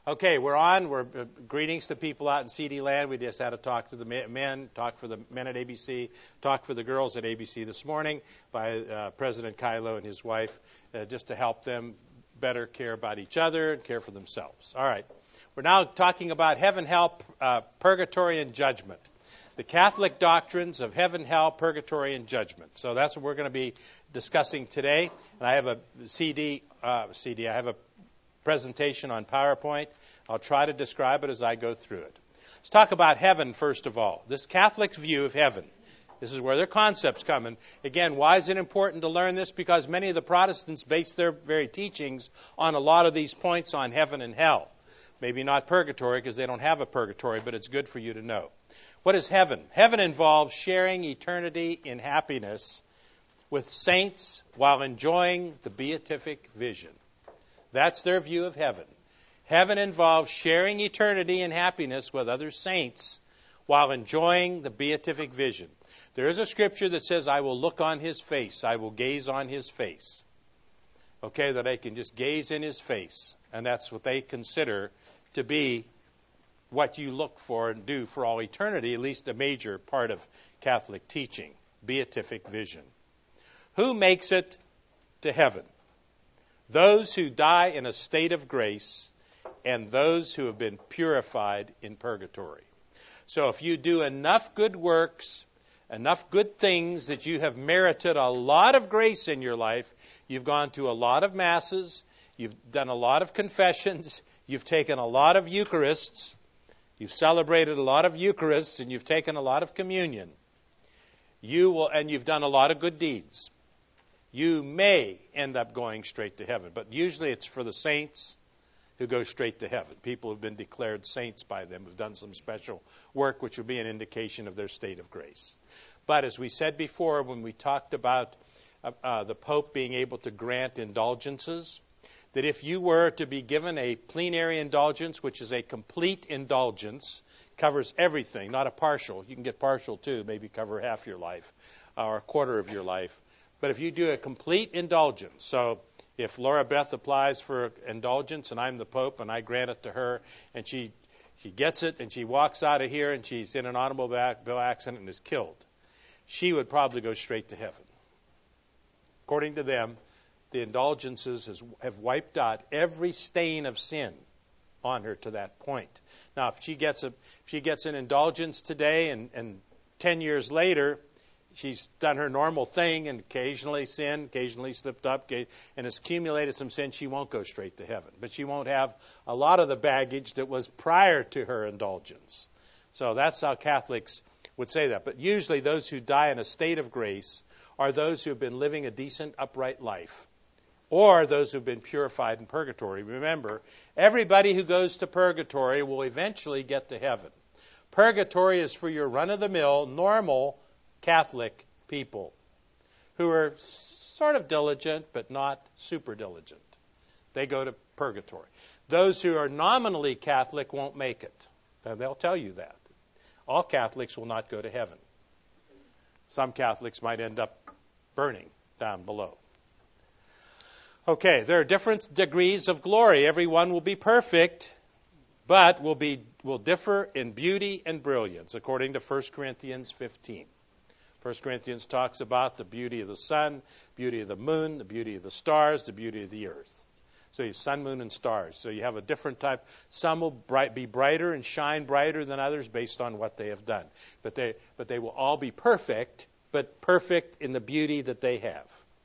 Okay, we're on. We're greetings to people out in CD land. We just had a talk to the men, talk for the men at ABC, talk for the girls at ABC this morning by President Kylo and his wife, just to help them better care about each other and care for themselves. All right. We're now talking about heaven, hell, purgatory, and judgment. The Catholic doctrines of heaven, hell, purgatory, and judgment. So that's what we're going to be discussing today. And I have a I have a presentation on PowerPoint. I'll try to describe it as I go through it. Let's talk about heaven first of all. This Catholic view of heaven. This is where their concepts come. And again, why is it important to learn this? Because many of the Protestants base their very teachings on a lot of these points on heaven and hell. Maybe not purgatory because they don't have a purgatory, but it's good for you to know. What is heaven? Heaven involves sharing eternity in happiness with saints while enjoying the beatific vision. That's their view of heaven. Heaven involves sharing eternity in happiness with other saints while enjoying the beatific vision. There is a scripture that says, I will look on his face. I will gaze on his face. Okay, that I can just gaze in his face. And that's what they consider to be what you look for and do for all eternity, at least a major part of Catholic teaching, beatific vision. Who makes it to heaven? Those who die in a state of grace and those who have been purified in purgatory. So if you do enough good works, enough good things that you have merited a lot of grace in your life, you've gone to a lot of masses, you've done a lot of confessions, you've taken a lot of Eucharists, you've celebrated a lot of Eucharists, and you've taken a lot of communion. And you've done a lot of good deeds. You may end up going straight to heaven, but usually it's for the saints who go straight to heaven. People who've been declared saints by them, who've done some special work, which would be an indication of their state of grace. But as we said before, when we talked about the Pope being able to grant indulgences, that if you were to be given a plenary indulgence, which is a complete indulgence, covers everything, not a partial. You can get partial too, maybe cover half your life or a quarter of your life. But if you do a complete indulgence, so if Laura Beth applies for indulgence and I'm the Pope and I grant it to her and she gets it and she walks out of here and she's in an automobile accident and is killed, she would probably go straight to heaven. According to them, the indulgences have wiped out every stain of sin on her to that point. Now, if she gets an indulgence today and 10 years later, she's done her normal thing and occasionally sinned, occasionally slipped up, and has accumulated some sin, she won't go straight to heaven. But she won't have a lot of the baggage that was prior to her indulgence. So that's how Catholics would say that. But usually those who die in a state of grace are those who have been living a decent, upright life, or those who have been purified in purgatory. Remember, everybody who goes to purgatory will eventually get to heaven. Purgatory is for your run-of-the-mill, normal Catholic people who are sort of diligent but not super diligent. They go to purgatory. Those who are nominally Catholic won't make it. And they'll tell you that. All Catholics will not go to heaven. Some Catholics might end up burning down below. Okay, there are different degrees of glory. Everyone will be perfect, but will differ in beauty and brilliance, according to 1 Corinthians 15. 1 Corinthians talks about the beauty of the sun, beauty of the moon, the beauty of the stars, the beauty of the earth. So you have sun, moon, and stars. So you have a different type. Some will be brighter and shine brighter than others based on what they have done. But they will all be perfect, but perfect in the beauty that they have.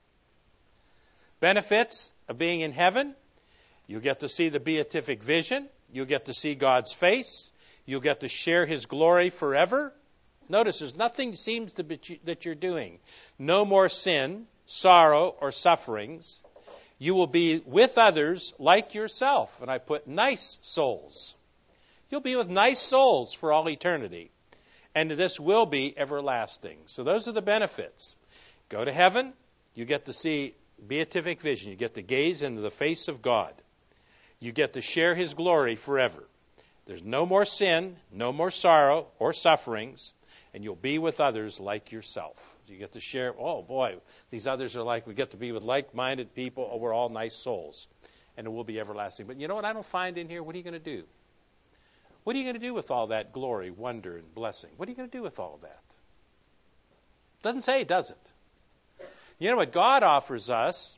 Benefits of being in heaven: you'll get to see the beatific vision. You'll get to see God's face. You'll get to share His glory forever. Notice there's nothing seems to be that you're doing. No more sin, sorrow, or sufferings. You will be with others like yourself. And I put nice souls. You'll be with nice souls for all eternity. And this will be everlasting. So those are the benefits. Go to heaven. You get to see beatific vision. You get to gaze into the face of God. You get to share His glory forever. There's no more sin, no more sorrow or sufferings, and you'll be with others like yourself. You get to share, oh boy, these others are like, we get to be with like-minded people, oh, we're all nice souls. and it will be everlasting. But you know what I don't find in here? What are you going to do? What are you going to do with all that glory, wonder, and blessing? What are you going to do with all that? Doesn't say, does it? You know what God offers us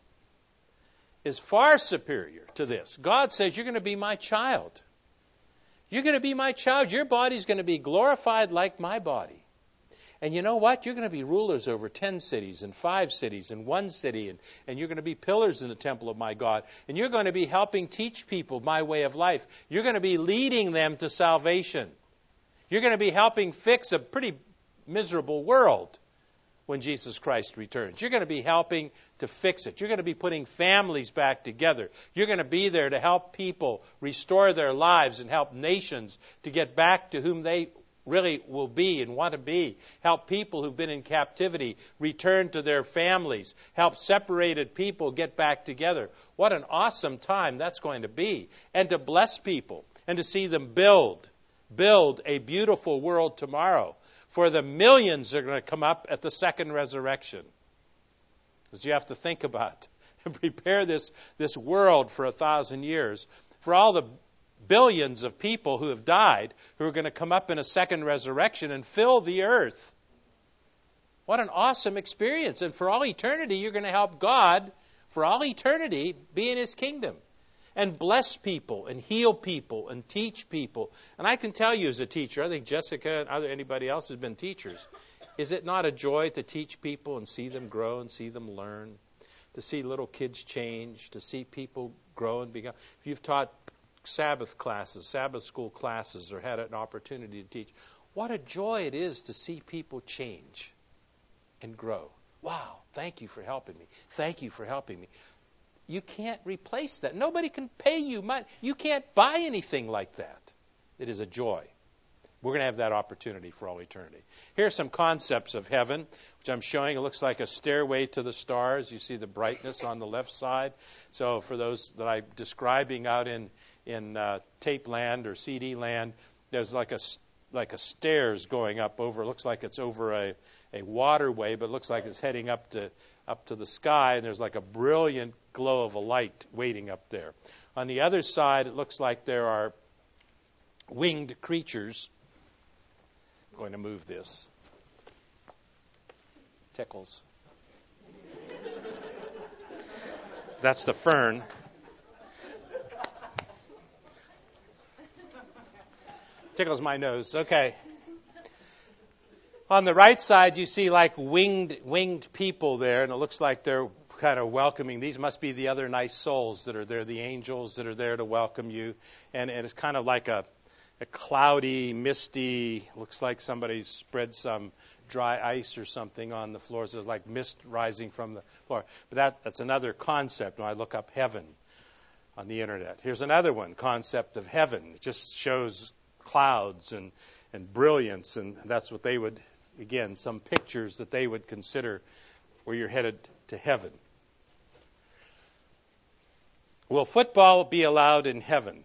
is far superior to this. God says, you're going to be my child. You're going to be my child. Your body's going to be glorified like my body. And you know what? You're going to be rulers over 10 cities and 5 cities and 1 city. And you're going to be pillars in the temple of my God. And you're going to be helping teach people my way of life. You're going to be leading them to salvation. You're going to be helping fix a pretty miserable world when Jesus Christ returns. You're going to be helping to fix it. You're going to be putting families back together. You're going to be there to help people restore their lives and help nations to get back to whom they really will be and want to be. Help people who've been in captivity return to their families. Help separated people get back together. What an awesome time that's going to be. And to bless people and to see them build a beautiful world tomorrow for the millions that are going to come up at the second resurrection. Because you have to think about and prepare this world for 1,000 years. For all the billions of people who have died, who are going to come up in a second resurrection and fill the earth. What an awesome experience. And for all eternity, you're going to help God, for all eternity, be in His kingdom. And bless people, and heal people, and teach people. And I can tell you as a teacher, I think Jessica and anybody else has been teachers, is it not a joy to teach people and see them grow and see them learn? To see little kids change, to see people grow and become. If you've taught Sabbath classes, Sabbath school classes, or had an opportunity to teach, what a joy it is to see people change and grow. Wow, thank you for helping me. Thank you for helping me. You can't replace that. Nobody can pay you money. You can't buy anything like that. It is a joy. We're going to have that opportunity for all eternity. Here are some concepts of heaven, which I'm showing. It looks like a stairway to the stars. You see the brightness on the left side. So for those that I'm describing out in tape land or CD land, there's like a stairs going up over. It looks like it's over a waterway, but it looks like it's heading up to the sky, and there's like a brilliant glow of a light waiting up there. On the other side, it looks like there are winged creatures. I'm going to move this. Tickles. That's the fern. Tickles my nose. Okay. On the right side, you see like winged people there, and it looks like they're kind of welcoming. These must be the other nice souls that are there, the angels that are there to welcome you. And it's kind of like a cloudy, misty, looks like somebody spread some dry ice or something on the floor. So it's like mist rising from the floor. But that's another concept when I look up heaven on the internet. Here's another one, concept of heaven. It just shows clouds and brilliance, and that's what they would, again, some pictures that they would consider where you're headed to heaven. Will football be allowed in heaven?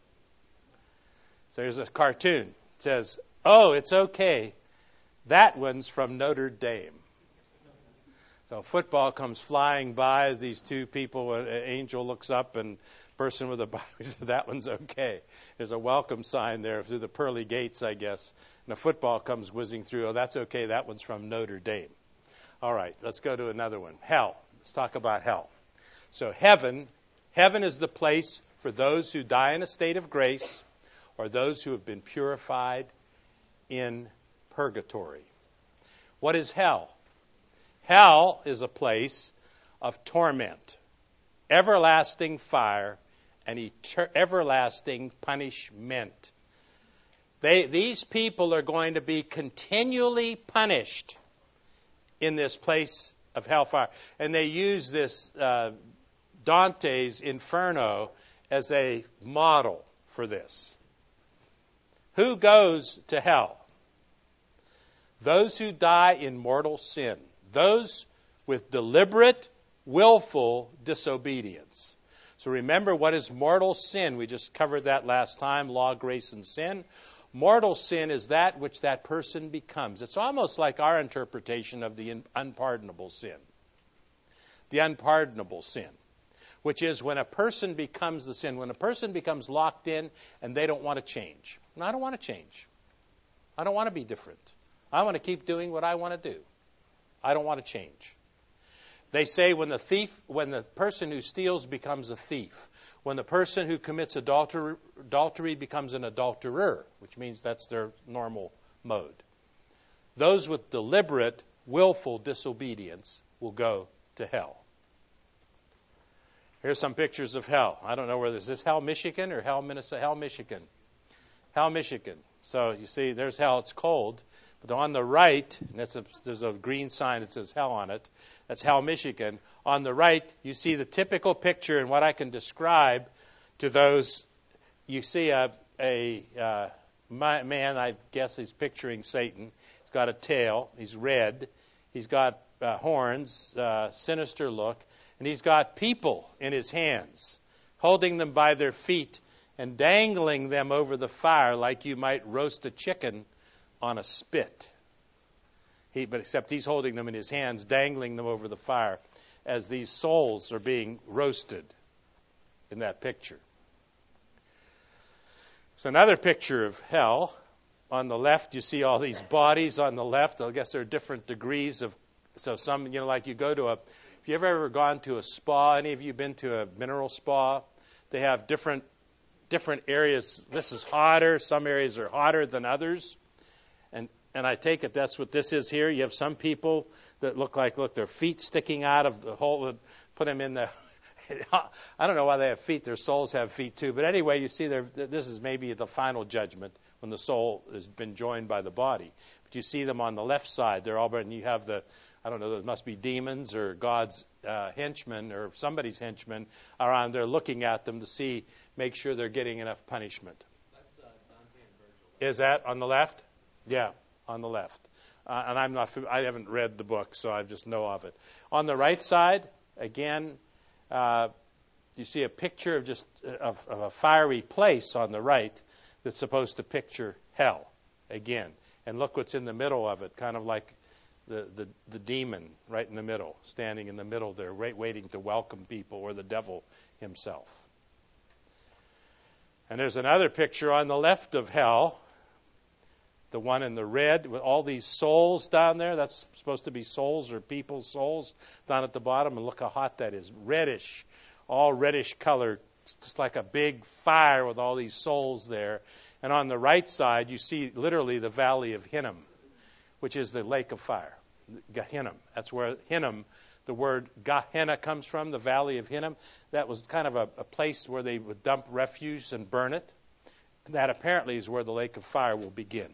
So here's a cartoon. It says, oh, it's okay. That one's from Notre Dame. So football comes flying by as these two people, an angel looks up and person with a Bible says, that one's okay. There's a welcome sign there through the pearly gates, I guess. And a football comes whizzing through. Oh, that's okay. That one's from Notre Dame. All right, let's go to another one. Hell. Let's talk about hell. So heaven is the place for those who die in a state of grace or those who have been purified in purgatory. What is hell? Hell is a place of torment, everlasting fire, and everlasting punishment. These people are going to be continually punished in this place of hellfire. And they use this Dante's Inferno as a model for this. Who goes to hell? Those who die in mortal sin. Those with deliberate, willful disobedience. So remember, what is mortal sin? We just covered that last time, law, grace, and sin. Mortal sin is that which that person becomes. It's almost like our interpretation of the unpardonable sin. The unpardonable sin, which is when a person becomes the sin, when a person becomes locked in and they don't want to change. And I don't want to change. I don't want to be different. I want to keep doing what I want to do. I don't want to change. They say when the person who steals becomes a thief, when the person who commits adultery becomes an adulterer, which means that's their normal mode. Those with deliberate, willful disobedience will go to hell. Here's some pictures of hell. I don't know whether this is Hell, Michigan or Hell, Minnesota. Hell, Michigan. Hell, Michigan. So you see, there's hell. It's cold. But on the right, and there's a green sign that says hell on it. That's Hell, Michigan. On the right, you see the typical picture and what I can describe to those. You see a man, I guess he's picturing Satan. He's got a tail. He's red. He's got horns, sinister look. And he's got people in his hands, holding them by their feet and dangling them over the fire like you might roast a chicken on a spit. But except he's holding them in his hands, dangling them over the fire as these souls are being roasted in that picture. There's another picture of hell. On the left, you see all these bodies on the left. I guess there are different degrees of, so some, like you go to if you've ever gone to a spa, any of you been to a mineral spa? They have different areas. This is hotter. Some areas are hotter than others. And I take it that's what this is here. You have some people that look, their feet sticking out of the hole. Put them in the, I don't know why they have feet. Their souls have feet too. But anyway, you see this is maybe the final judgment when the soul has been joined by the body. But you see them on the left side. They're all, and you have I don't know, there must be demons or God's henchmen or somebody's henchmen around there looking at them to make sure they're getting enough punishment. That's Dante and Virgil. Is that on the left? Yeah, on the left. And I haven't read the book, so I just know of it. On the right side, again, you see a picture of a fiery place on the right that's supposed to picture hell again. And look what's in the middle of it, kind of like the demon right in the middle, standing in the middle there, waiting to welcome people, or the devil himself. And there's another picture on the left of hell, the one in the red, with all these souls down there. That's supposed to be souls or people's souls down at the bottom. And look how hot that is. Reddish, all reddish color, just like a big fire with all these souls there. And on the right side, you see literally the Valley of Hinnom, which is the lake of fire. Gehinnom. That's where Hinnom, the word Gehenna comes from, the Valley of Hinnom. That was kind of a place where they would dump refuse and burn it. That apparently is where the lake of fire will begin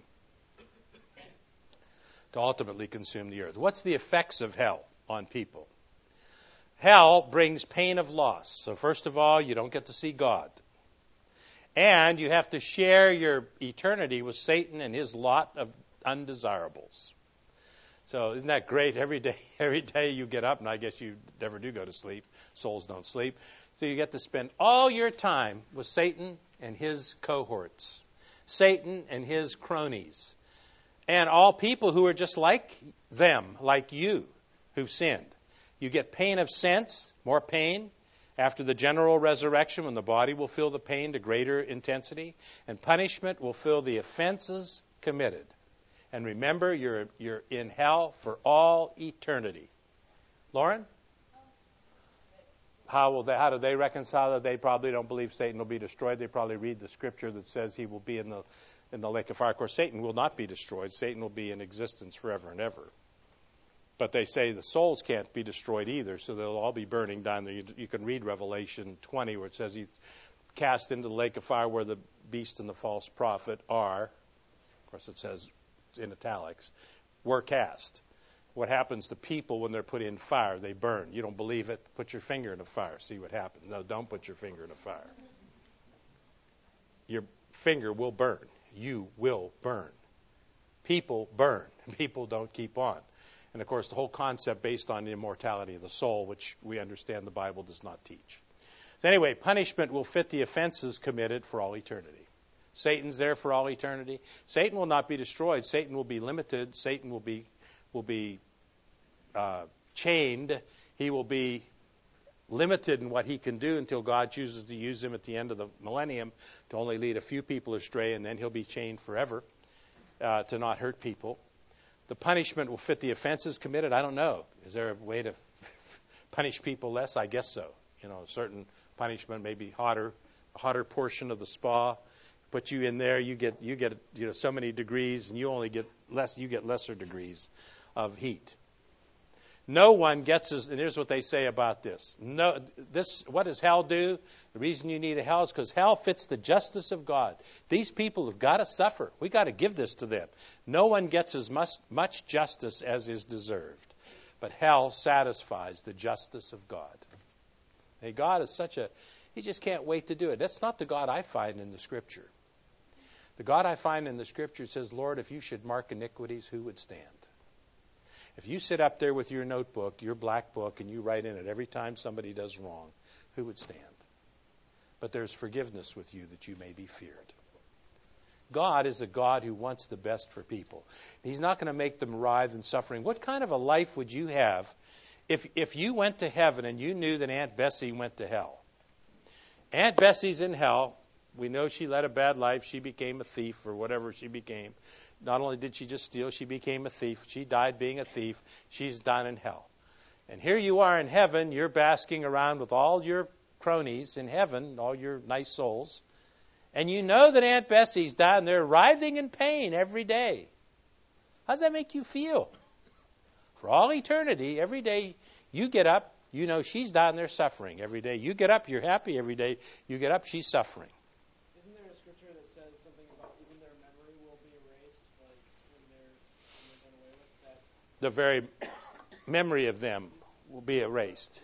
to ultimately consume the earth. What's the effects of hell on people? Hell brings pain of loss. So first of all, you don't get to see God. And you have to share your eternity with Satan and his lot of undesirables. So isn't that great? Every day you get up, and I guess you never do go to sleep. Souls don't sleep. So you get to spend all your time with Satan and his cohorts, Satan and his cronies, and all people who are just like them, like you, who've sinned. You get pain of sense, more pain, after the general resurrection, when the body will feel the pain to greater intensity, and punishment will feel the offenses committed. And remember, you're in hell for all eternity. Lauren? How do they reconcile that? They probably don't believe Satan will be destroyed. They probably read the scripture that says he will be in the lake of fire. Of course, Satan will not be destroyed. Satan will be in existence forever and ever. But they say the souls can't be destroyed either, so they'll all be burning down there. You can read Revelation 20, where it says he's cast into the lake of fire where the beast and the false prophet are. Of course, it says in italics, were cast. What happens to people when they're put in fire? They burn. You don't believe it? Put your finger in a fire. See what happens. No, don't put your finger in a fire. Your finger will burn. You will burn. People burn. People don't keep on. And, of course, the whole concept based on the immortality of the soul, which we understand the Bible does not teach. So anyway, punishment will fit the offenses committed for all eternity. Satan's there for all eternity. Satan will not be destroyed. Satan will be limited. Satan will be chained. He will be limited in what he can do until God chooses to use him at the end of the millennium to only lead a few people astray, and then he'll be chained forever to not hurt people. The punishment will fit the offenses committed. I don't know. Is there a way to punish people less? I guess so. A certain punishment, maybe a hotter portion of the spa. Put you in there, you get so many degrees, and you only get less. You get lesser degrees of heat. No one gets as, and here's what they say about this. What does hell do? The reason you need a hell is because hell fits the justice of God. These people have got to suffer. We've got to give this to them. No one gets as much justice as is deserved. But hell satisfies the justice of God. Hey, God is he just can't wait to do it. That's not the God I find in the Scripture. The God I find in the Scripture says, Lord, if you should mark iniquities, who would stand? If you sit up there with your notebook, your black book, and you write in it every time somebody does wrong, who would stand? But there's forgiveness with you that you may be feared. God is a God who wants the best for people. He's not going to make them writhe in suffering. What kind of a life would you have if you went to heaven and you knew that Aunt Bessie went to hell? Aunt Bessie's in hell. We know she led a bad life. She became a thief or whatever she became. Not only did she just steal, she became a thief. She died being a thief. She's down in hell. And here you are in heaven. You're basking around with all your cronies in heaven, all your nice souls. And you know that Aunt Bessie's down there writhing in pain every day. How does that make you feel? For all eternity, every day you get up, you know she's down there suffering. Every day you get up, you're happy. Every day you get up, she's suffering. Isn't there a scripture that says something about even their memory will be erased, like when they're done away with that? The very memory of them will be erased.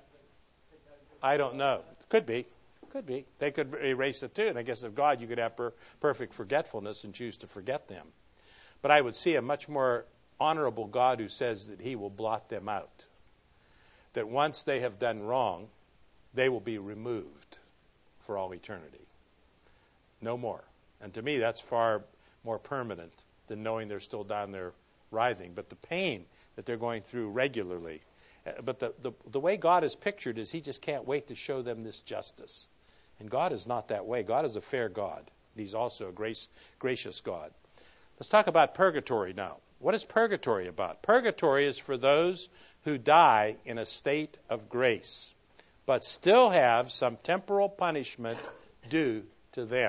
I don't know. Could be. Could be. They could erase it too. And I guess of God, you could have perfect forgetfulness and choose to forget them. But I would see a much more honorable God who says that he will blot them out. That once they have done wrong, they will be removed for all eternity. No more. And to me, that's far more permanent than knowing they're still down there writhing. But the pain that they're going through regularly. But the way God is pictured is he just can't wait to show them this justice. And God is not that way. God is a fair God. He's also a gracious God. Let's talk about purgatory now. What is purgatory about? Purgatory is for those who die in a state of grace, but still have some temporal punishment due to them.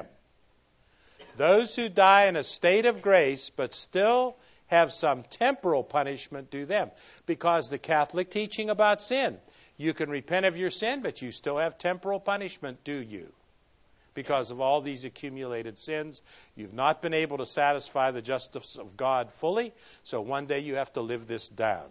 Those who die in a state of grace, but still have some temporal punishment due them. Because the Catholic teaching about sin, you can repent of your sin, but you still have temporal punishment due you. Because of all these accumulated sins, you've not been able to satisfy the justice of God fully, so one day you have to live this down.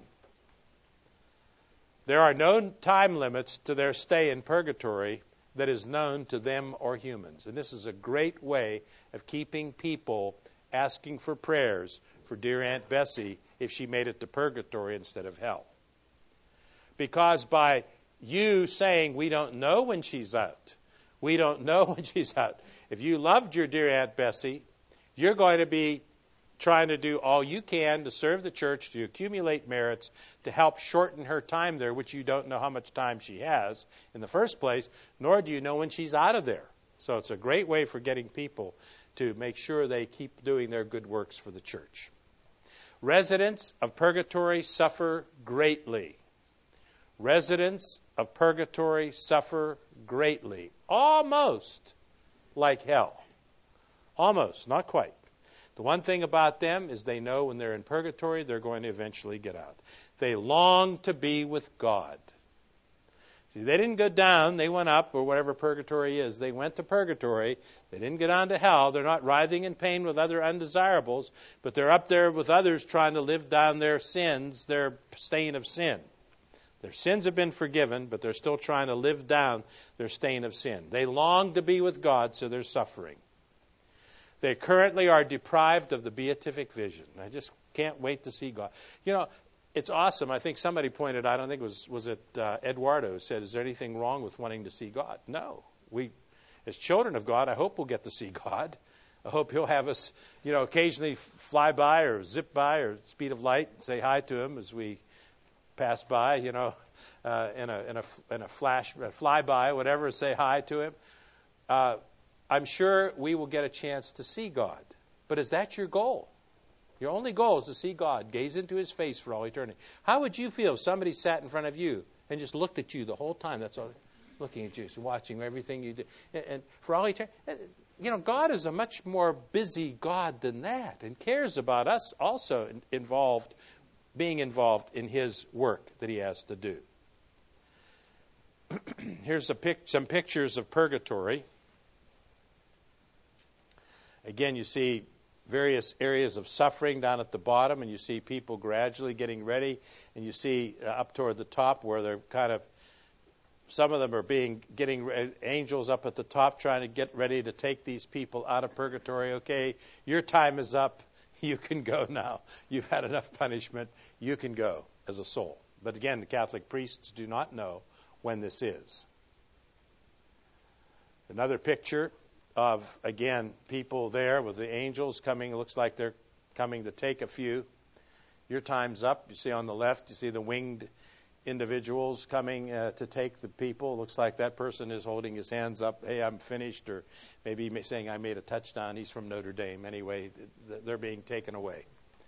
There are no time limits to their stay in purgatory that is known to them or humans. And this is a great way of keeping people asking for prayers for dear Aunt Bessie if she made it to purgatory instead of hell. Because by you saying, we don't know when she's out, we don't know when she's out. If you loved your dear Aunt Bessie, you're going to be trying to do all you can to serve the church, to accumulate merits, to help shorten her time there, which you don't know how much time she has in the first place, nor do you know when she's out of there. So it's a great way for getting people to make sure they keep doing their good works for the church. Residents of purgatory suffer greatly. Residents of purgatory suffer greatly. Almost like hell. Almost, not quite. The one thing about them is they know when they're in purgatory, they're going to eventually get out. They long to be with God. See, they didn't go down, they went up, or whatever purgatory is. They went to purgatory. They didn't go down to hell. They're not writhing in pain with other undesirables, but they're up there with others trying to live down their sins, their stain of sin. Their sins have been forgiven, but they're still trying to live down their stain of sin. They long to be with God, so they're suffering. They currently are deprived of the beatific vision. I just can't wait to see God. You know, it's awesome. I think somebody pointed out, I think was it Eduardo, said, is there anything wrong with wanting to see God? No. We, as children of God, I hope we'll get to see God. I hope he'll have us, occasionally fly by or zip by or speed of light and say hi to him as we pass by, in a flyby, whatever, say hi to him. I'm sure we will get a chance to see God. But is that your goal? Your only goal is to see God, gaze into His face for all eternity. How would you feel if somebody sat in front of you and just looked at you the whole time? That's all, looking at you, watching everything you do. And for all eternity, God is a much more busy God than that, and cares about us also being involved in His work that He has to do. Here's some pictures of purgatory. Again, you see various areas of suffering down at the bottom, and you see people gradually getting ready, and you see up toward the top where they're some of them are getting angels up at the top trying to get ready to take these people out of purgatory. Okay, your time is up. You can go now. You've had enough punishment. You can go as a soul. But again, the Catholic priests do not know when this is. Another picture of, again, people there with the angels coming. It looks like they're coming to take a few. Your time's up. You see on the left, you see the winged individuals coming to take the people. It looks like that person is holding his hands up. Hey, I'm finished. Or maybe saying, I made a touchdown. He's from Notre Dame. Anyway, they're being taken away.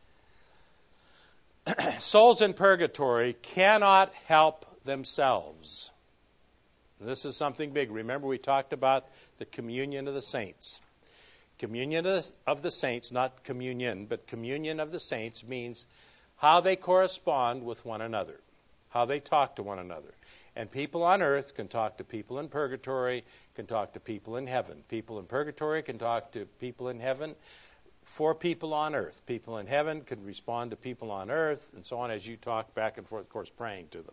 Souls in purgatory cannot help themselves. This is something big. Remember, we talked about the communion of the saints. Communion of the saints, not communion, but communion of the saints means how they correspond with one another, how they talk to one another. And people on earth can talk to people in purgatory, can talk to people in heaven. People in purgatory can talk to people in heaven for people on earth. People in heaven can respond to people on earth, and so on as you talk back and forth, of course, praying to them.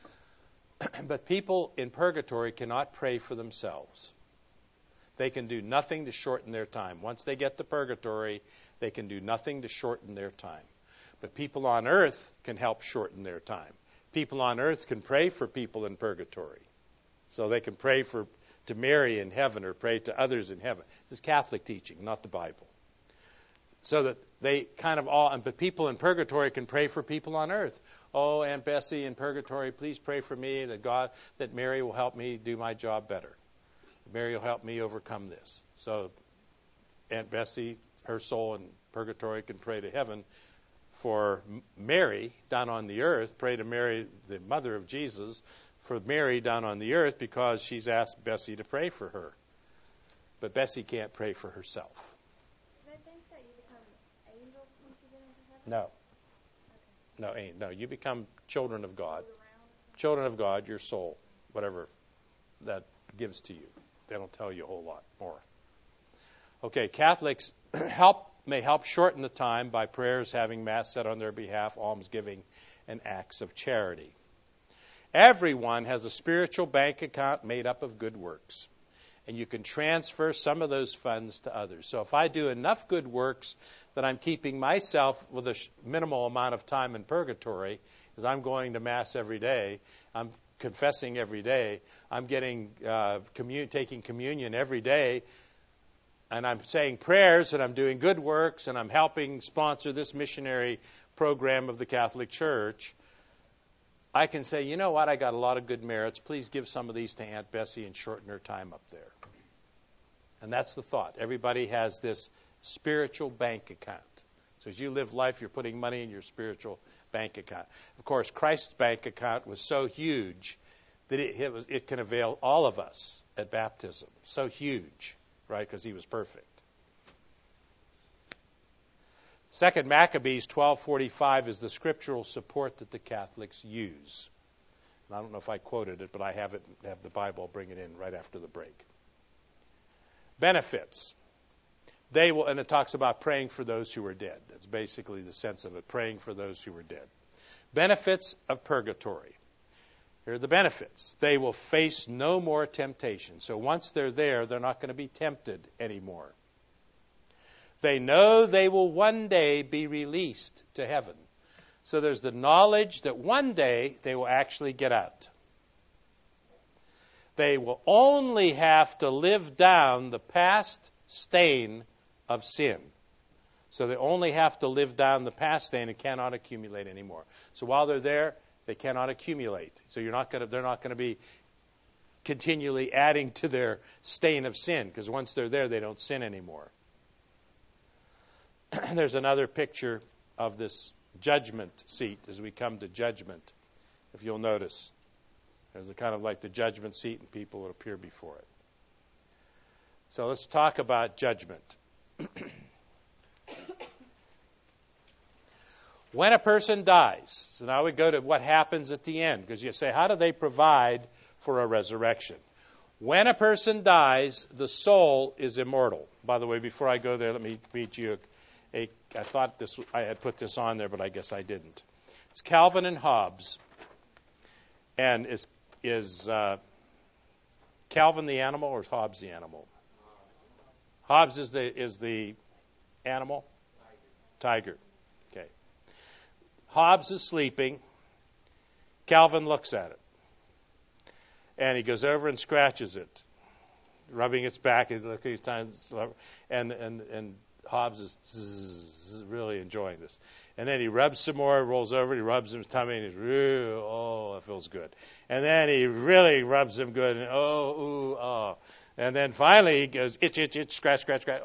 But people in purgatory cannot pray for themselves. They can do nothing to shorten their time. Once they get to purgatory, they can do nothing to shorten their time. But people on earth can help shorten their time. People on earth can pray for people in purgatory. So they can pray to Mary in heaven or pray to others in heaven. This is Catholic teaching, not the Bible. So that they but people in purgatory can pray for people on earth. Oh, Aunt Bessie in purgatory, please pray for me that Mary will help me do my job better. Mary will help me overcome this. So Aunt Bessie, her soul in purgatory, can pray to heaven for Mary down on the earth. Pray to Mary, the mother of Jesus, for Mary down on the earth because she's asked Bessie to pray for her. But Bessie can't pray for herself. Did I think that you become angels once you get into heaven? No. No, you become children of God. Children of God, your soul, whatever that gives to you. They don't tell you a whole lot more. Okay, Catholics may help shorten the time by prayers, having Mass said on their behalf, almsgiving, and acts of charity. Everyone has a spiritual bank account made up of good works, and you can transfer some of those funds to others. So if I do enough good works that I'm keeping myself with a minimal amount of time in purgatory, because I'm going to Mass every day, I'm confessing every day, I'm getting taking communion every day, and I'm saying prayers, and I'm doing good works, and I'm helping sponsor this missionary program of the Catholic Church, I can say, you know what, I got a lot of good merits. Please give some of these to Aunt Bessie and shorten her time up there. And that's the thought. Everybody has this spiritual bank account. So as you live life, you're putting money in your spiritual bank account. Of course, Christ's bank account was so huge that it can avail all of us at baptism. So huge, right, because he was perfect. 2 Maccabees 12:45 is the scriptural support that the Catholics use. And I don't know if I quoted it, but I have the Bible. I'll bring it in right after the break. Benefits. And it talks about praying for those who are dead. That's basically the sense of it, praying for those who are dead. Benefits of purgatory. Here are the benefits. They will face no more temptation. So once they're there, they're not going to be tempted anymore. They know they will one day be released to heaven. So there's the knowledge that one day they will actually get out. They will only have to live down the past stain of sin. So they only have to live down the past stain and cannot accumulate anymore. So while they're there, They cannot accumulate. So they're not going to be continually adding to their stain of sin, because once they're there, they don't sin anymore. There's another picture of this judgment seat as we come to judgment, if you'll notice. There's a kind of like the judgment seat, and people would appear before it. So let's talk about judgment. When a person dies, so now we go to what happens at the end, because you say, how do they provide for a resurrection? When a person dies, the soul is immortal. By the way, before I go there, let me read you I thought I had put this on there, but I guess I didn't. It's Calvin and Hobbes. And is Calvin the animal, or is Hobbes the animal? Hobbes is the animal? Tiger. Okay. Hobbes is sleeping. Calvin looks at it. And he goes over and scratches it, rubbing its back. And Hobbes is really enjoying this. And then he rubs some more, rolls over, he rubs his tummy, and he's really, that feels good. And then he really rubs him good, and oh. And then finally he goes, itch, scratch,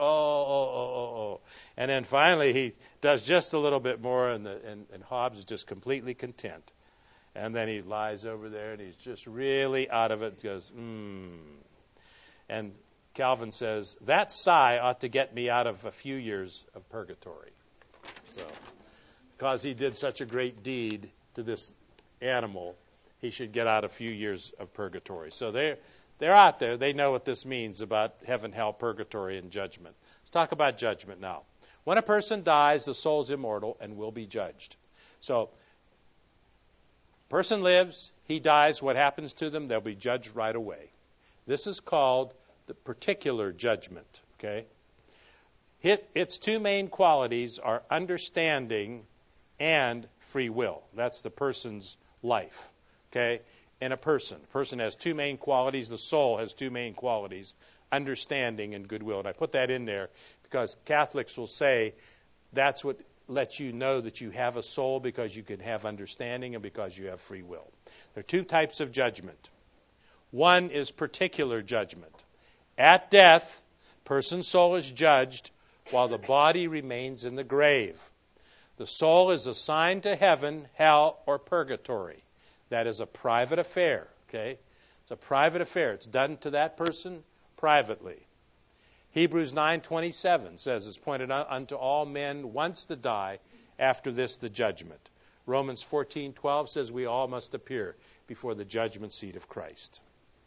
oh. And then finally he does just a little bit more, and Hobbes is just completely content. And then he lies over there, and he's just really out of it. He goes, And Calvin says, that sigh ought to get me out of a few years of purgatory. So, because he did such a great deed to this animal, he should get out a few years of purgatory. So they're out there. They know what this means about heaven, hell, purgatory, and judgment. Let's talk about judgment now. When a person dies, the soul's immortal and will be judged. So, person lives, he dies, what happens to them? They'll be judged right away. This is called the particular judgment, okay? Its two main qualities are understanding and free will. That's the person's life, okay? In a person has two main qualities. The soul has two main qualities, understanding and goodwill. And I put that in there because Catholics will say that's what lets you know that you have a soul, because you can have understanding and because you have free will. There are two types of judgment. One is particular judgment. At death, person's soul is judged while the body remains in the grave. The soul is assigned to heaven, hell, or purgatory. That is a private affair, okay? It's a private affair. It's done to that person privately. Hebrews 9:27 says, it's pointed out unto all men once to die, after this the judgment. Romans 14:12 says we all must appear before the judgment seat of Christ.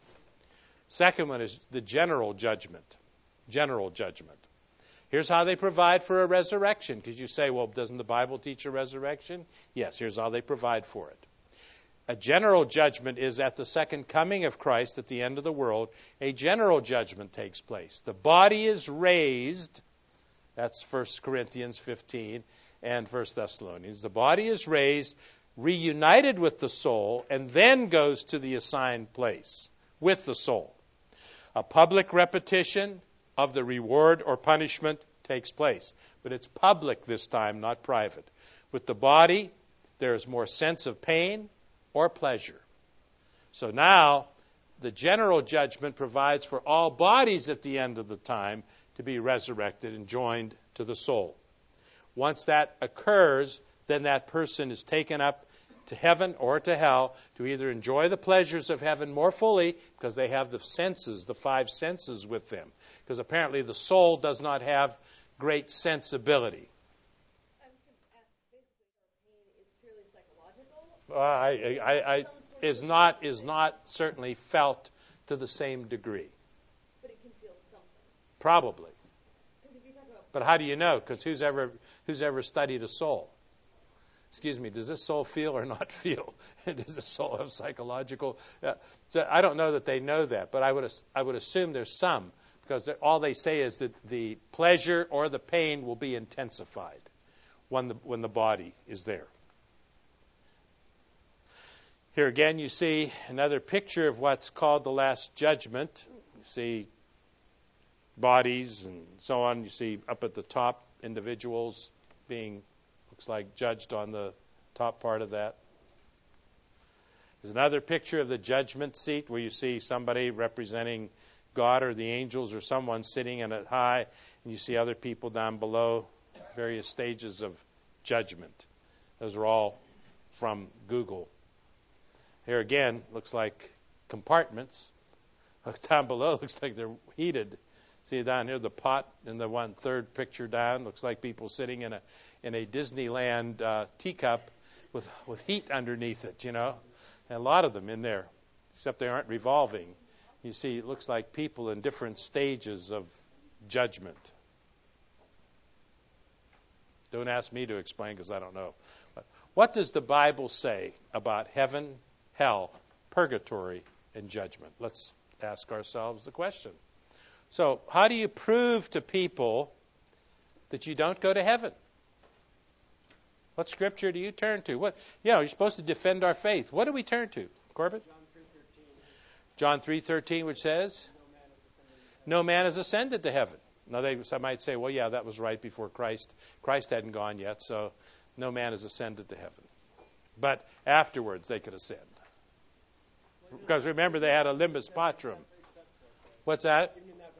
Second one is the general judgment. General judgment. Here's how they provide for a resurrection. Because you say, well, doesn't the Bible teach a resurrection? Yes, here's how they provide for it. A general judgment is at the second coming of Christ at the end of the world. A general judgment takes place. The body is raised. That's 1 Corinthians 15 and 1 Thessalonians. The body is raised, reunited with the soul, and then goes to the assigned place with the soul. A public repetition of the reward or punishment takes place. But it's public this time, not private. With the body, there is more sense of pain or pleasure. So now, the general judgment provides for all bodies at the end of the time to be resurrected and joined to the soul. Once that occurs, then that person is taken up to heaven or to hell to either enjoy the pleasures of heaven more fully, because they have the senses, the five senses with them. Because apparently the soul does not have great sensibility. Is not certainly felt to the same degree. But it can feel something. Probably. But how do you know? Because who's ever studied a soul? Excuse me, does this soul feel or not feel? Does the soul have psychological? So I don't know that they know that, but I would assume there's some, because all they say is that the pleasure or the pain will be intensified when the body is there. Here again you see another picture of what's called the Last Judgment. You see bodies and so on. You see up at the top individuals being, looks like, judged on the top part of that. There's another picture of the judgment seat where you see somebody representing God or the angels or someone sitting in it high, and you see other people down below, various stages of judgment. Those are all from Google. Here again, looks like compartments. Down below, looks like they're heated. See down here, the pot in the third picture down, looks like people sitting in a Disneyland teacup with heat underneath it, And a lot of them in there, except they aren't revolving. You see, it looks like people in different stages of judgment. Don't ask me to explain because I don't know. But what does the Bible say about heaven, hell, purgatory, and judgment? Let's ask ourselves the question. So, how do you prove to people that you don't go to heaven? What scripture do you turn to? You're supposed to defend our faith. What do we turn to, Corbett? John 3:13, which says, no man has ascended to heaven. Now, some might say, well, yeah, that was right before Christ. Christ hadn't gone yet, so no man has ascended to heaven. But afterwards, they could ascend. Because remember, they had a limbus patrum. What's that?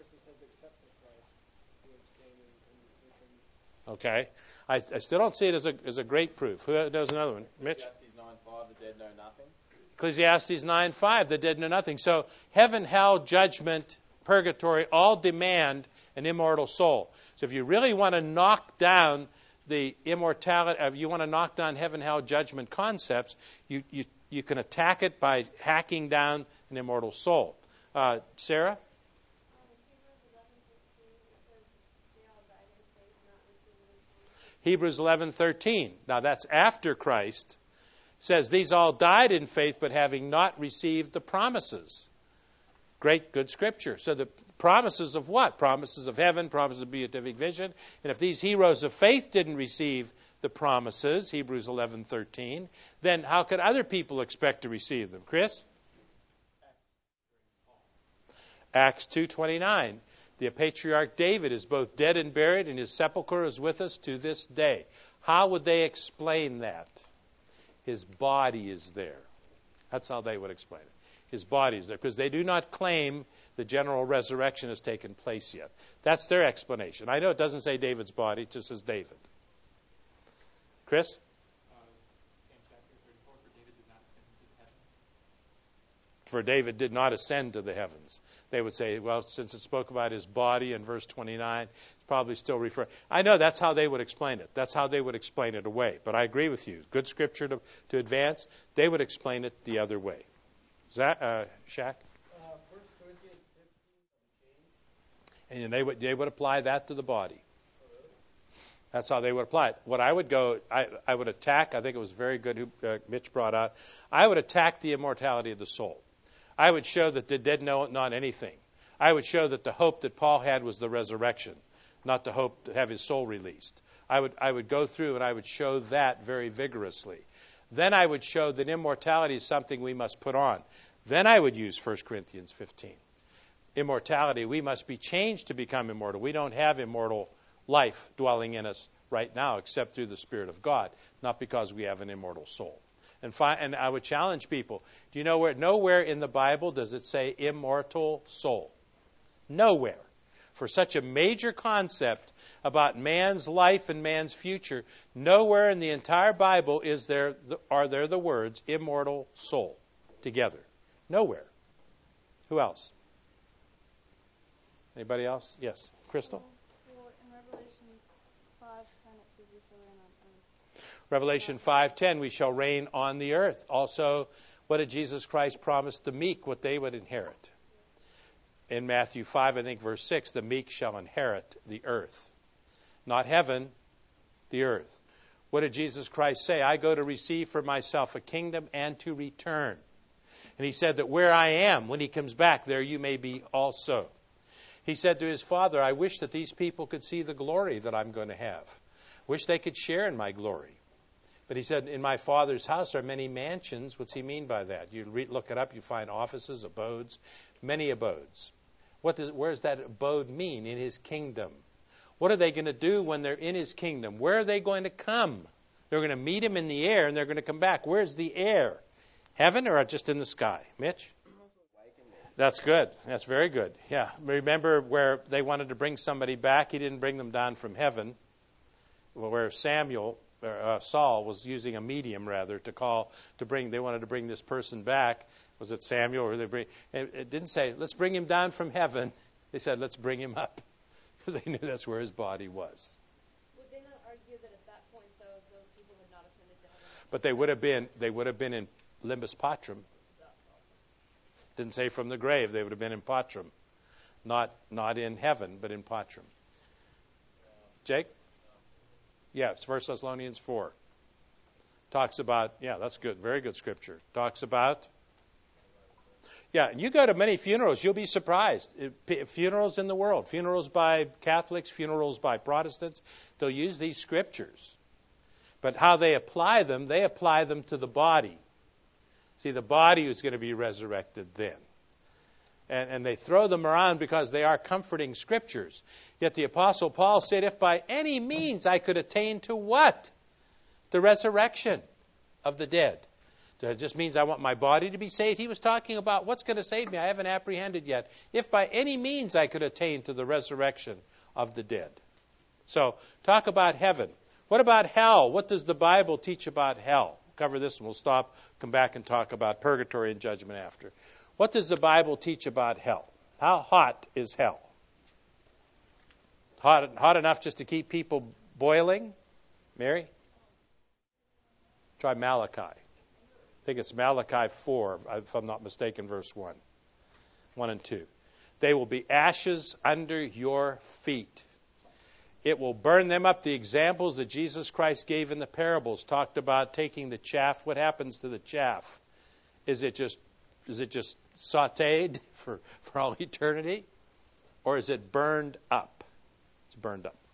Okay. I still don't see it as a great proof. Who knows another one? Mitch? Ecclesiastes 9:5, the dead know nothing. Ecclesiastes 9:5, the dead know nothing. So heaven, hell, judgment, purgatory all demand an immortal soul. So if you really want to knock down the immortality, if you want to knock down heaven, hell, judgment concepts, you can attack it by hacking down an immortal soul. Sarah? Hebrews 11:13. Now that's after Christ. Says these all died in faith, but having not received the promises. Great, good scripture. So the promises of what? Promises of heaven, promises of beatific vision. And if these heroes of faith didn't receive the promises, Hebrews 11:13, then how could other people expect to receive them? Chris? Acts 2:29. The patriarch David is both dead and buried, and his sepulchre is with us to this day. How would they explain that? His body is there. That's how they would explain it. His body is there, because they do not claim the general resurrection has taken place yet. That's their explanation. I know it doesn't say David's body, it just says David. Chris? Same chapter 34, for David did not ascend to the heavens. They would say, well, since it spoke about his body in verse 29, it's probably still referring. I know that's how they would explain it. That's how they would explain it away. But I agree with you. Good scripture to advance. They would explain it the other way. Is that, Shaq? 1 Corinthians 15. And they would apply that to the body. That's how they would apply it. What I would go, I would attack, I think it was very good who Mitch brought out, I would attack the immortality of the soul. I would show that the dead know not anything. I would show that the hope that Paul had was the resurrection, not the hope to have his soul released. I would go through and I would show that very vigorously. Then I would show that immortality is something we must put on. Then I would use 1 Corinthians 15. Immortality, we must be changed to become immortal. We don't have immortal life dwelling in us right now except through the Spirit of God, not because we have an immortal soul. And I would challenge people, do you know where? Nowhere in the Bible does it say immortal soul. Nowhere. For such a major concept about man's life and man's future, nowhere in the entire Bible are there the words immortal soul together. Nowhere. Who else? Anybody else? Yes. Crystal? Well, in Revelation 5:10 it says we shall reign on earth. Revelation 5:10, we shall reign on the earth. Also, what did Jesus Christ promise the meek, what they would inherit? In Matthew 5, I think verse 6, the meek shall inherit the earth. Not heaven, the earth. What did Jesus Christ say? I go to receive for myself a kingdom and to return. And he said that where I am, when he comes back, there you may be also. He said to his Father, I wish that these people could see the glory that I'm going to have. Wish they could share in my glory. But he said, in my Father's house are many mansions. What's he mean by that? You look it up, you find offices, abodes, many abodes. Where does that abode mean? In his kingdom. What are they going to do when they're in his kingdom? Where are they going to come? They're going to meet him in the air and they're going to come back. Where's the air? Heaven or just in the sky? Mitch? That's good. That's very good. Yeah. Remember where they wanted to bring somebody back? He didn't bring them down from heaven. Where Saul was using a medium rather they wanted to bring this person back. Was it Samuel? Or it didn't say, let's bring him down from heaven. They said, let's bring him up. Because they knew that's where his body was. Would they not argue that at that point, though, those people had not ascended to heaven? But they would have been in limbus patrum. Didn't say from the grave. They would have been in patrum. Not in heaven, but in patrum. Jake? Yeah, it's 1 Thessalonians 4. Talks about, yeah, that's good. Very good scripture. Talks about, yeah, and you go to many funerals, you'll be surprised. Funerals in the world, funerals by Catholics, funerals by Protestants, they'll use these scriptures. But how they apply them to the body. See, the body is going to be resurrected then. And they throw them around because they are comforting scriptures. Yet the Apostle Paul said, if by any means I could attain to what? The resurrection of the dead. That just means I want my body to be saved. He was talking about what's going to save me. I haven't apprehended yet. If by any means I could attain to the resurrection of the dead. So, talk about heaven. What about hell? What does the Bible teach about hell? Cover this and we'll stop, come back and talk about purgatory and judgment after. What does the Bible teach about hell? How hot is hell? Hot enough just to keep people boiling? Mary? Try Malachi. I think it's Malachi 4, if I'm not mistaken, verse 1. 1 and 2. They will be ashes under your feet. It will burn them up. The examples that Jesus Christ gave in the parables talked about taking the chaff. What happens to the chaff? Is it just sautéed for all eternity? Or is it burned up? It's burned up.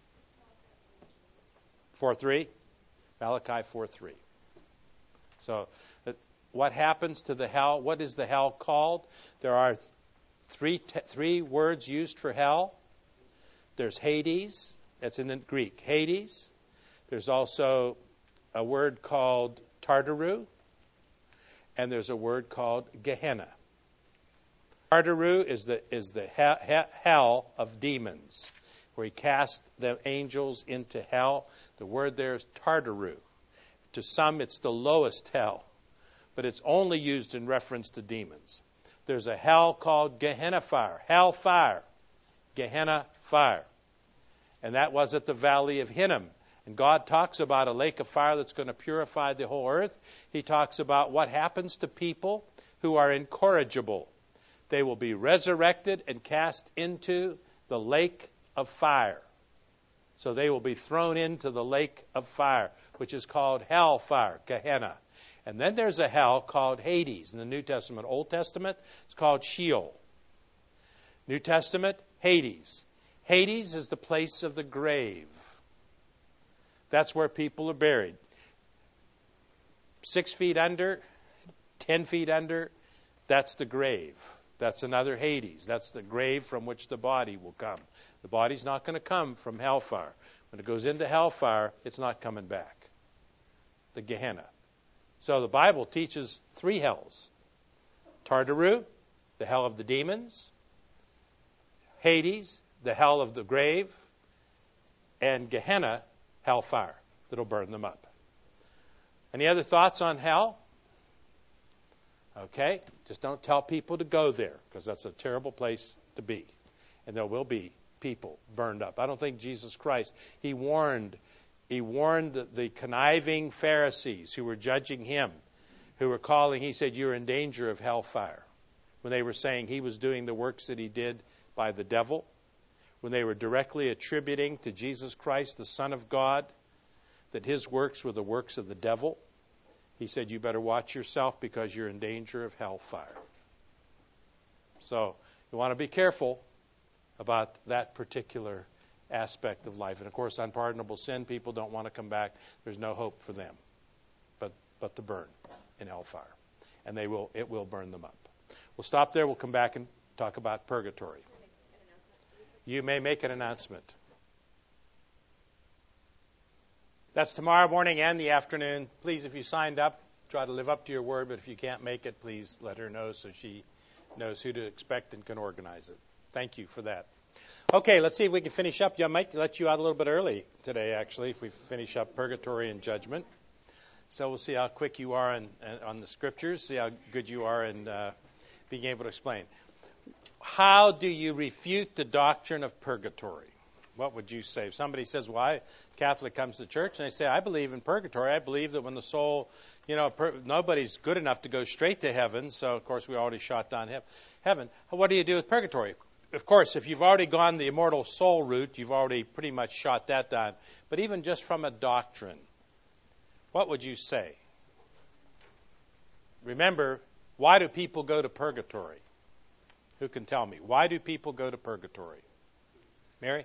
4:3? Malachi 4:3. So what happens to the hell? What is the hell called? There are three words used for hell. There's Hades. That's in the Greek. Hades. There's also a word called Tartaru. And there's a word called Gehenna. Tartaru is the hell of demons, where he cast the angels into hell. The word there is Tartaru. To some, it's the lowest hell, but it's only used in reference to demons. There's a hell called Gehenna fire, hell fire, Gehenna fire. And that was at the Valley of Hinnom. And God talks about a lake of fire that's going to purify the whole earth. He talks about what happens to people who are incorrigible. They will be resurrected and cast into the lake of fire. So they will be thrown into the lake of fire, which is called hell fire, Gehenna. And then there's a hell called Hades in the New Testament. Old Testament, it's called Sheol. New Testament, Hades. Hades is the place of the grave. That's where people are buried. 6 feet under, 10 feet under, that's the grave. That's another Hades. That's the grave from which the body will come. The body's not going to come from hellfire. When it goes into hellfire, it's not coming back. The Gehenna. So the Bible teaches 3 hells. Tartaru, the hell of the demons. Hades, the hell of the grave. And Gehenna, hellfire that'll burn them up. Any other thoughts on hell? Okay, just don't tell people to go there, because that's a terrible place to be. And there will be people burned up. I don't think Jesus Christ, he warned the conniving Pharisees who were judging him, who were calling, he said, you're in danger of hellfire. When they were saying he was doing the works that he did by the devil, when they were directly attributing to Jesus Christ, the Son of God, that his works were the works of the devil, he said, you better watch yourself because you're in danger of hellfire. So you want to be careful about that particular aspect of life. And of course, unpardonable sin, people don't want to come back. There's no hope for them but to burn in hellfire. And it will burn them up. We'll stop there. We'll come back and talk about purgatory. You may make an announcement. That's tomorrow morning and the afternoon. Please, if you signed up, try to live up to your word, but if you can't make it, please let her know so she knows who to expect and can organize it. Thank you for that. Okay, let's see if we can finish up. I might let you out a little bit early today, actually, if we finish up purgatory and judgment. So we'll see how quick you are on the scriptures, see how good you are in being able to explain. How do you refute the doctrine of purgatory? What would you say? If somebody says, why Catholic comes to church, and they say, I believe in purgatory. I believe that when the soul, nobody's good enough to go straight to heaven, so of course we already shot down heaven. What do you do with purgatory? Of course, if you've already gone the immortal soul route, you've already pretty much shot that down. But even just from a doctrine, what would you say? Remember, why do people go to purgatory? Who can tell me? Why do people go to purgatory? Mary?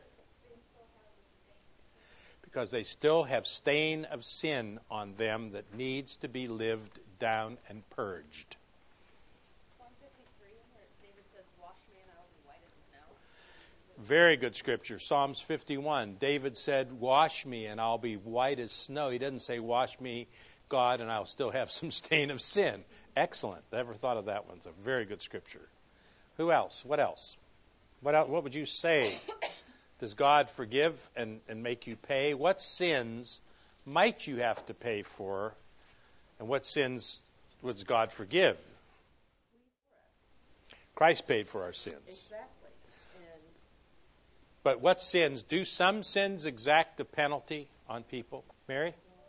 Because they still have stain of sin on them that needs to be lived down and purged. Psalm 53, where David says, wash me and I will be white as snow. Very good scripture. Psalms 51. David said, wash me and I'll be white as snow. He doesn't say, wash me, God, and I'll still have some stain of sin. Excellent. Never thought of that one. It's a very good scripture. Who else? What else? What would you say? Does God forgive and make you pay? What sins might you have to pay for? And what sins would God forgive? Christ paid for our sins. Exactly. But what sins? Do some sins exact the penalty on people? Mary?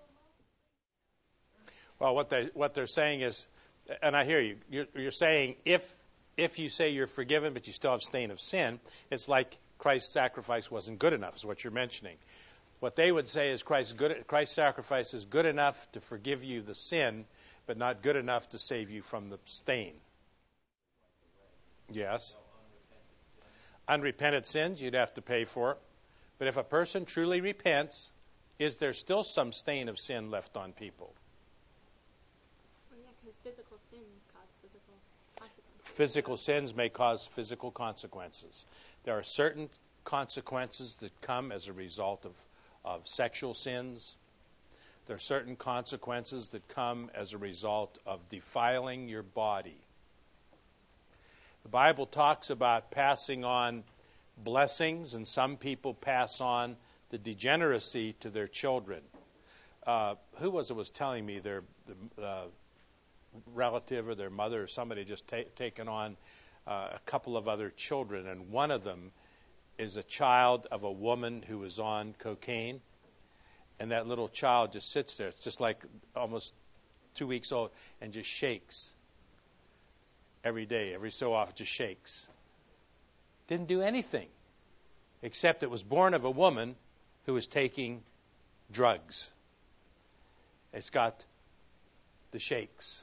Well, what they're saying is, and I hear you, you're saying if you say you're forgiven but you still have stain of sin, it's like Christ's sacrifice wasn't good enough, is what you're mentioning. What they would say is Christ's sacrifice is good enough to forgive you the sin, but not good enough to save you from the stain. Yes. Unrepented sins you'd have to pay for. But if a person truly repents, is there still some stain of sin left on people? Well, yeah, because physical sins cause physical consequences. Physical sins may cause physical consequences. There are certain consequences that come as a result of sexual sins. There are certain consequences that come as a result of defiling your body. The Bible talks about passing on blessings, and some people pass on the degeneracy to their children. Who was telling me their relative or their mother or somebody just taken on a couple of other children, and one of them is a child of a woman who was on cocaine, and that little child just sits there. It's just like almost 2 weeks old and just shakes every day, every so often just shakes. Didn't do anything except it was born of a woman who was taking drugs. It's got the shakes.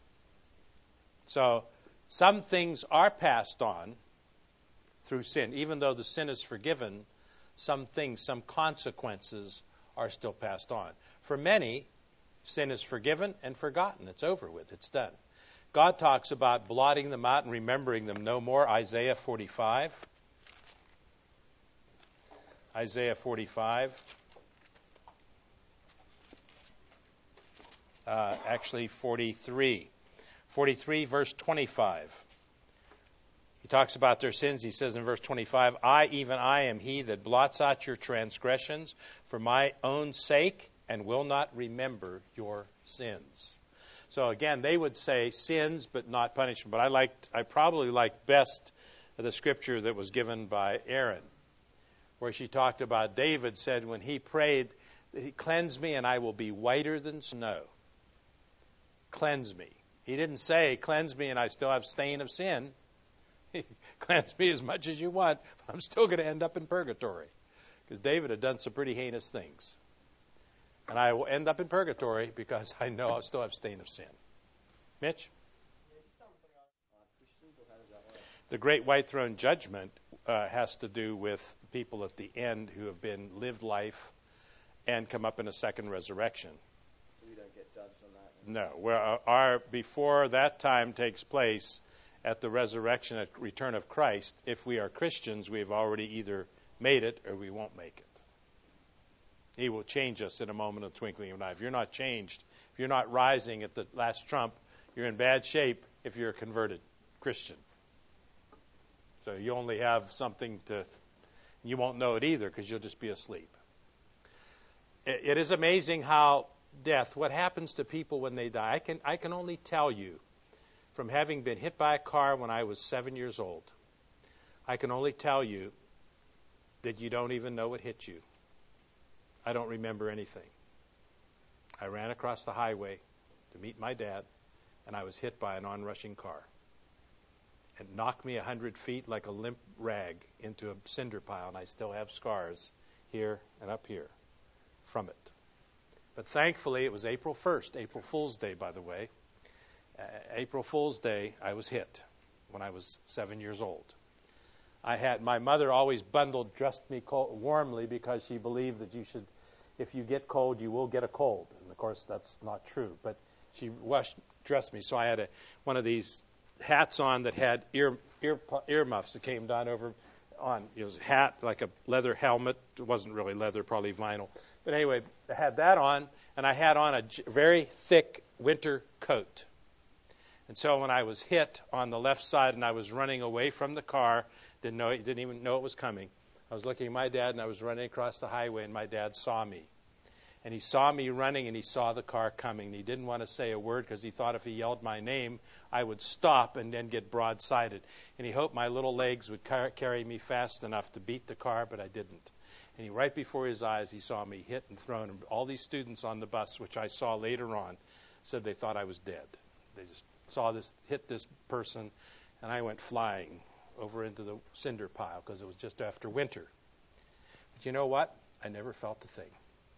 So some things are passed on through sin. Even though the sin is forgiven, some things, some consequences are still passed on. For many, sin is forgiven and forgotten. It's over with. It's done. God talks about blotting them out and remembering them no more. Isaiah 45. Isaiah 45. Actually 43. 43, verse 25. He talks about their sins. He says in verse 25, even I am he that blots out your transgressions for my own sake and will not remember your sins. So again, they would say sins but not punishment. But I probably liked best the scripture that was given by Aaron, where she talked about David said when he prayed, cleanse me and I will be whiter than snow. Cleanse me. He didn't say, cleanse me and I still have stain of sin. Cleanse me as much as you want, but I'm still going to end up in purgatory. Because David had done some pretty heinous things. And I will end up in purgatory because I know I'll still have stain of sin. Mitch? The great white throne judgment has to do with people at the end who have lived life and come up in a second resurrection. So we don't get judged on that? No. Before that time takes place, at the resurrection, at return of Christ, if we are Christians, we've already either made it or we won't make it. He will change us in a moment of twinkling of an eye. If you're not changed, if you're not rising at the last trump, you're in bad shape if you're a converted Christian. So you only have something to, you won't know it either because you'll just be asleep. It is amazing how death, what happens to people when they die. I can only tell you from having been hit by a car when I was 7 years old, I can only tell you that you don't even know what hit you. I don't remember anything. I ran across the highway to meet my dad, and I was hit by an onrushing car. It knocked me 100 feet like a limp rag into a cinder pile, and I still have scars here and up here from it. But thankfully, it was April 1st, April Fool's Day, by the way. April Fool's Day, I was hit when I was 7 years old. My mother always dressed me warmly because she believed that if you get cold, you will get a cold. And of course, that's not true. But she dressed me. So I had one of these hats on that had earmuffs that came down over on. It was a hat, like a leather helmet. It wasn't really leather, probably vinyl. But anyway, I had that on, and I had on a very thick winter coat. And so when I was hit on the left side and I was running away from the car, didn't even know it was coming. I was looking at my dad, and I was running across the highway, and my dad saw me. And he saw me running, and he saw the car coming. And he didn't want to say a word because he thought if he yelled my name, I would stop and then get broadsided. And he hoped my little legs would carry me fast enough to beat the car, but I didn't. And right before his eyes, he saw me hit and thrown. And all these students on the bus, which I saw later on, said they thought I was dead. They just saw this, hit this person, and I went flying over into the cinder pile because it was just after winter. But you know what? I never felt a thing.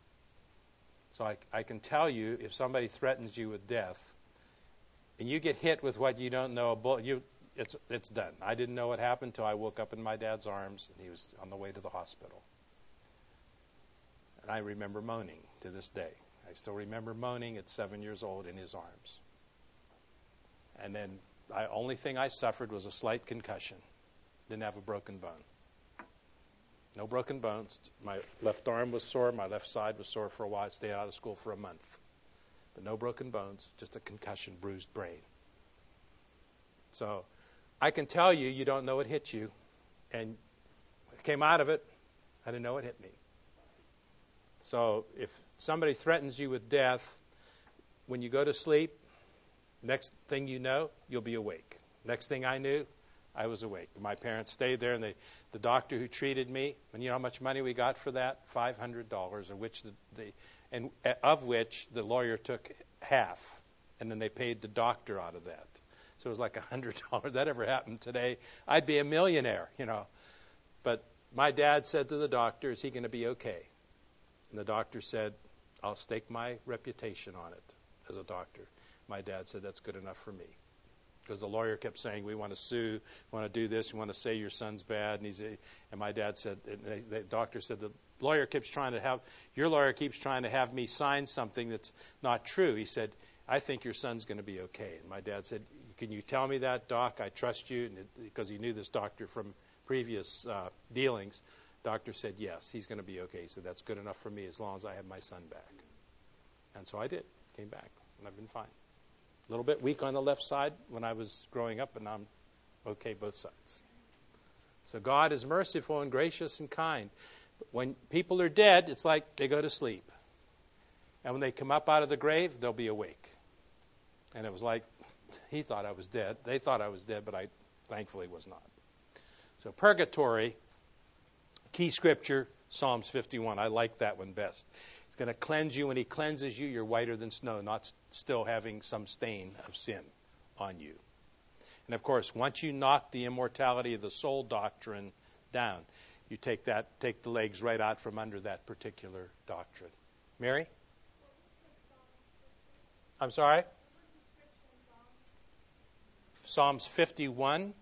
So I can tell you, if somebody threatens you with death, and you get hit with what you don't know, it's done. I didn't know what happened until I woke up in my dad's arms, and he was on the way to the hospital. And I remember moaning to this day. I still remember moaning at 7 years old in his arms. And then the only thing I suffered was a slight concussion. Didn't have a broken bone. No broken bones. My left arm was sore. My left side was sore for a while. I stayed out of school for a month. But no broken bones, just a concussion, bruised brain. So I can tell you, you don't know what hit you. And I came out of it, I didn't know it hit me. So if somebody threatens you with death, when you go to sleep, next thing you know, you'll be awake. Next thing I knew, I was awake. My parents stayed there, and the doctor who treated me, and you know how much money we got for that? $500, of which the lawyer took half, and then they paid the doctor out of that. So it was like $100. If that ever happened today, I'd be a millionaire, you know. But my dad said to the doctor, "Is he going to be okay?" And the doctor said, "I'll stake my reputation on it as a doctor." My dad said, "That's good enough for me." Because the lawyer kept saying, "We want to sue, we want to do this, we want to say your son's bad." And my dad said, and the doctor said, your lawyer keeps trying to have me sign something that's not true. He said, "I think your son's going to be okay." And my dad said, "Can you tell me that, Doc? I trust you." And because he knew this doctor from previous dealings, doctor said, "Yes, he's going to be okay." He said, "That's good enough for me as long as I have my son back." And so I did, came back, and I've been fine. A little bit weak on the left side when I was growing up, but now I'm okay both sides. So God is merciful and gracious and kind. But when people are dead, it's like they go to sleep. And when they come up out of the grave, they'll be awake. And it was like he thought I was dead. They thought I was dead, but I thankfully was not. So purgatory, key scripture, Psalms 51. I like that one best. It's going to cleanse you. When he cleanses you, you're whiter than snow, not still having some stain of sin on you. And of course, once you knock the immortality of the soul doctrine down, you take the legs right out from under that particular doctrine. Mary? I'm sorry? Psalms 51.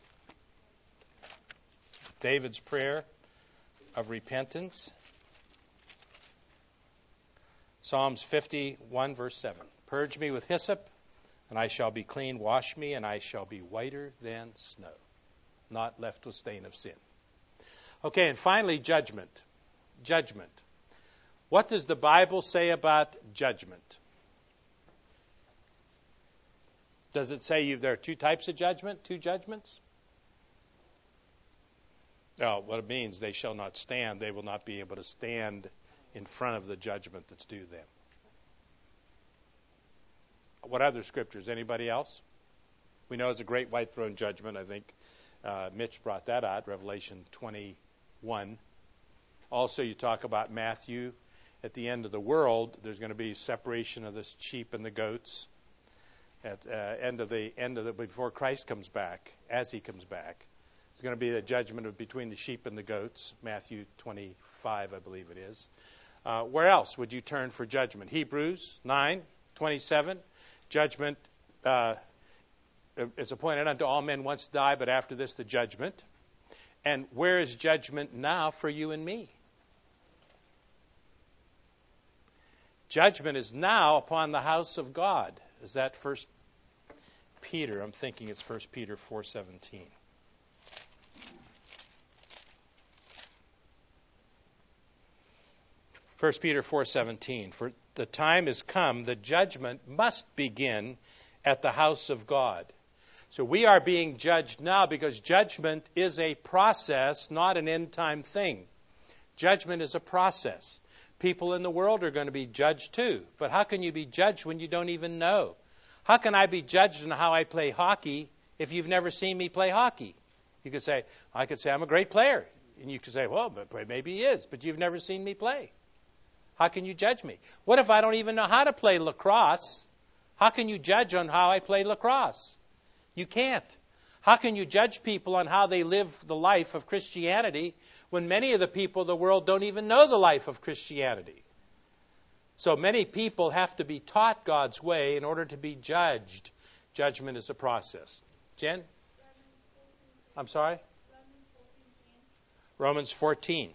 David's prayer of repentance. Psalms 51, verse 7. "Purge me with hyssop, and I shall be clean. Wash me, and I shall be whiter than snow." Not left with stain of sin. Okay, and finally, judgment. Judgment. What does the Bible say about judgment? Does it say there are two types of judgment, two judgments? No, what it means, they shall not stand. They will not be able to stand in front of the judgment that's due them. What other scriptures? Anybody else? We know it's a great white throne judgment. I think Mitch brought that out, Revelation 21. Also, you talk about Matthew. At the end of the world, there's going to be separation of the sheep and the goats. At end of the before Christ comes back, as he comes back, there's going to be a judgment between the sheep and the goats. Matthew 25, I believe it is. Where else would you turn for judgment? Hebrews 9:27. Judgment is appointed unto all men once to die, but after this the judgment. And where is judgment now for you and me? Judgment is now upon the house of God. Is that 1 Peter? I'm thinking it's 1 Peter 4:17. First Peter 4:17. For the time is come, the judgment must begin at the house of God. So we are being judged now because judgment is a process, not an end-time thing. Judgment is a process. People in the world are going to be judged too. But how can you be judged when you don't even know? How can I be judged on how I play hockey if you've never seen me play hockey? You could say, I could say I'm a great player. And you could say, well, but maybe he is, but you've never seen me play. How can you judge me? What if I don't even know how to play lacrosse? How can you judge on how I play lacrosse? You can't. How can you judge people on how they live the life of Christianity when many of the people of the world don't even know the life of Christianity? So many people have to be taught God's way in order to be judged. Judgment is a process. Jen? I'm sorry? Romans 14.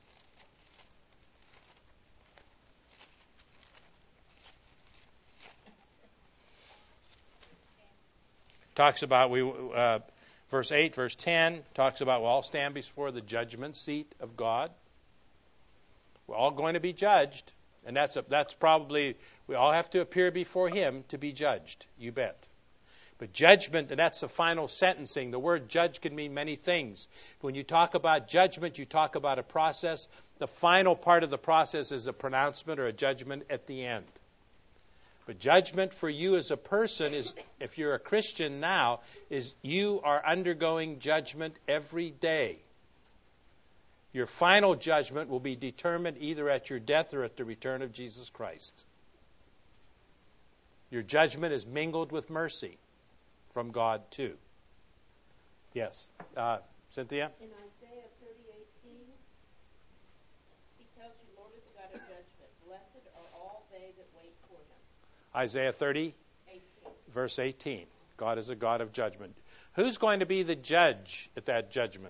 Talks about, verse 8, verse 10, talks about we'll all stand before the judgment seat of God. We're all going to be judged. And that's probably, we all have to appear before Him to be judged. You bet. But judgment, and that's the final sentencing. The word judge can mean many things. When you talk about judgment, you talk about a process. The final part of the process is a pronouncement or a judgment at the end. But judgment for you as a person is, if you're a Christian now, is you are undergoing judgment every day. Your final judgment will be determined either at your death or at the return of Jesus Christ. Your judgment is mingled with mercy from God too. Yes. Cynthia? In Isaiah 30:18, He tells you, Lord is a God of judgment. Blessed are all they that wait for Him. Isaiah 30, 18. verse 18. God is a God of judgment. Who's going to be the judge at that judgment?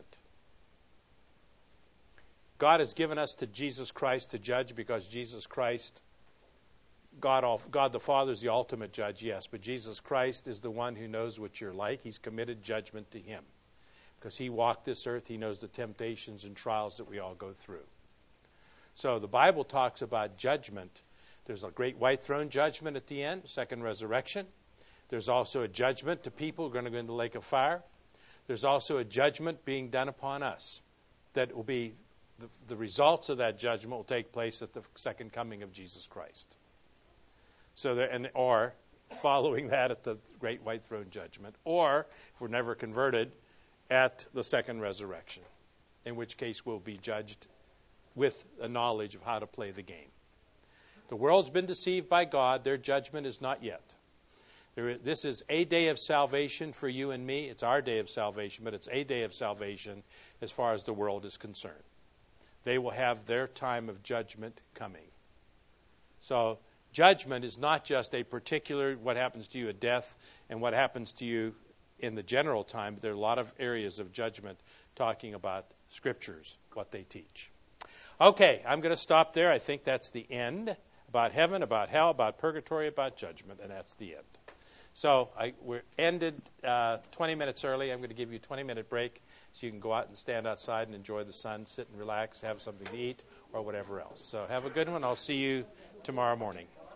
God has given us to Jesus Christ to judge because Jesus Christ, God the Father is the ultimate judge, yes, but Jesus Christ is the one who knows what you're like. He's committed judgment to Him because He walked this earth. He knows the temptations and trials that we all go through. So the Bible talks about judgment. There's a great white throne judgment at the end, second resurrection. There's also a judgment to people who are going to go into the lake of fire. There's also a judgment being done upon us that will be, the results of that judgment will take place at the second coming of Jesus Christ. So or following that at the great white throne judgment, or if we're never converted, at the second resurrection, in which case we'll be judged with a knowledge of how to play the game. The world's been deceived by God. Their judgment is not yet. This is a day of salvation for you and me. It's our day of salvation, but it's a day of salvation as far as the world is concerned. They will have their time of judgment coming. So judgment is not just a particular what happens to you at death and what happens to you in the general time, but there are a lot of areas of judgment talking about Scriptures, what they teach. Okay, I'm going to stop there. I think that's the end. About heaven, about hell, about purgatory, about judgment, and that's the end. So we're ended 20 minutes early. I'm going to give you a 20-minute break so you can go out and stand outside and enjoy the sun, sit and relax, have something to eat, or whatever else. So have a good one. I'll see you tomorrow morning.